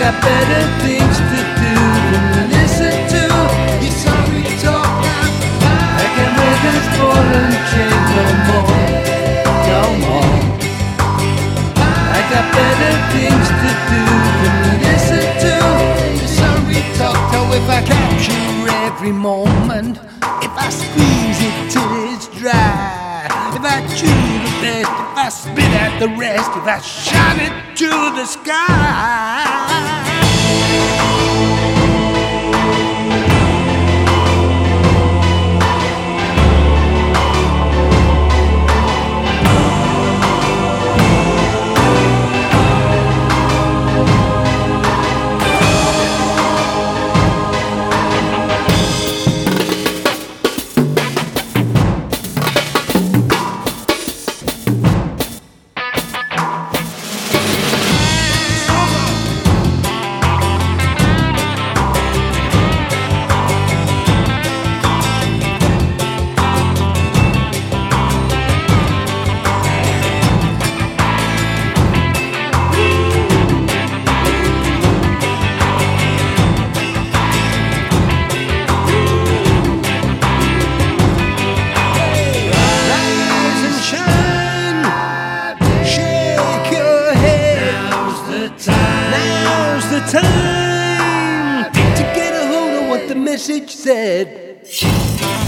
got better things to do than to listen to your sorry talk. I can't wear this ball and chain no more, no more. I got better things to do than to listen to your sorry talk. So if I capture every moment, if I squeeze it till it's dry, if I chew the best, if I spit at the rest, if I shout it to the sky. Now's the time to get a hold of what the message said.